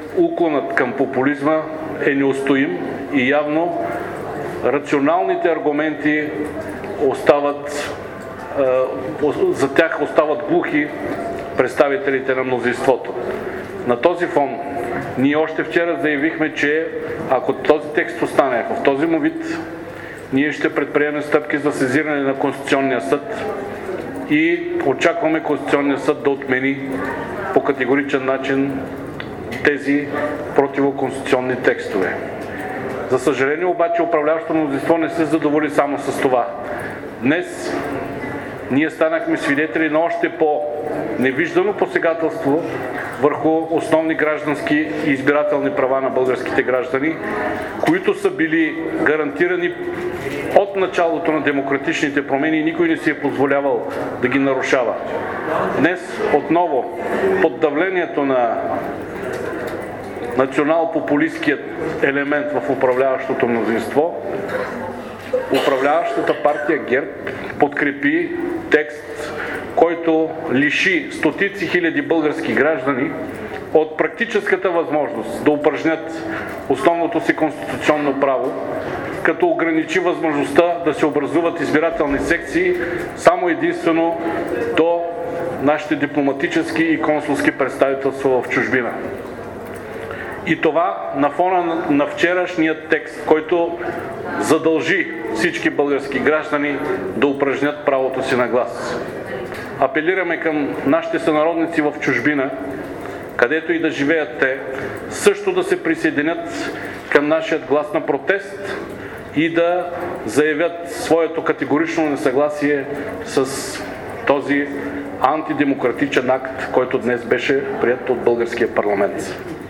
уклонът към популизма е неустоим и явно рационалните аргументи за тях остават глухи представителите на мнозинството. На този фон ние още вчера заявихме, че ако този текст остане в този му вид, ние ще предприемем стъпки за сезиране на Конституционния съд и очакваме Конституционния съд да отмени по категоричен начин тези противоконституционни текстове. За съжаление обаче управляващото мнозинство не се задоволи само с това. Днес ние станахме свидетели на още по-невиждано посегателство върху основни граждански и избирателни права на българските граждани, които са били гарантирани от началото на демократичните промени и никой не си е позволявал да ги нарушава. Днес отново под давлението на национал-популистският елемент в управляващото мнозинство, управляващата партия ГЕРБ подкрепи текст, който лиши стотици хиляди български граждани от практическата възможност да упражнят основното си конституционно право, като ограничи възможността да се образуват избирателни секции само единствено до нашите дипломатически и консулски представителства в чужбина. И това на фона на вчерашният текст, който задължи всички български граждани да упражнят правото си на глас. Апелираме към нашите сънародници в чужбина, където и да живеят те, също да се присъединят към нашия глас на протест и да заявят своето категорично несъгласие с този антидемократичен акт, който днес беше приет от българския парламент.